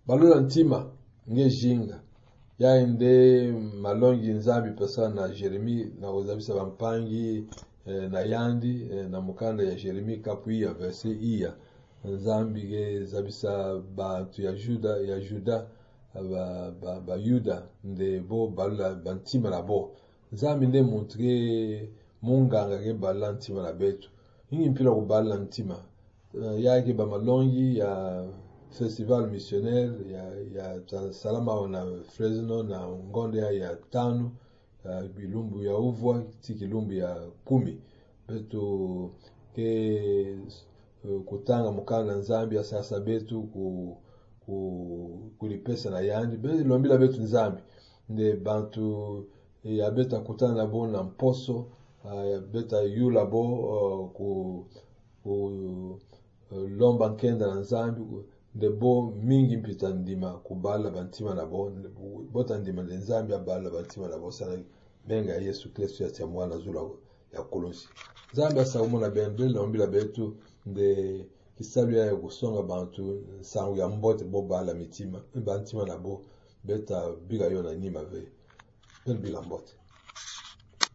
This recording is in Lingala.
balula ntima nge jinga ya inde malongi nzambi pesa na Jeremi na uzabisa bampangi na yandi na mukanda ya Jeremi kapuia verse iya nzambi ge zabisa bantu ya Juda ba Yuda nde bo balula bantima na bo nzambi nde montre munganga ge balula ntima na betu ingi mpila kubala ntima yake ba malongi ya festival missionnaire ya salama na Fresno na ngonde ya tano bilumbu ya uvwa tikilumbu ya 10 betu ke kutanga mukana nzambi ya sasa betu kulipesa na yandi betu lombila betu nzambi nde bantu ya beta kutana na bo na mposo ya beta yula bo lomba nkenda na nzambi nde bo mingi mpita ndima kubala bantima na bo bota ndima nde nzambi abala bantima na bo sana benga Yesu Kristo ya tiamwana zula ya kolosi nzambi asagumo na benbe lombila betu nde kisalu ya kusonga bantu sangu ya mbote bo bala mitima bantima na bo beta biga yo na nima ve ben bila mbote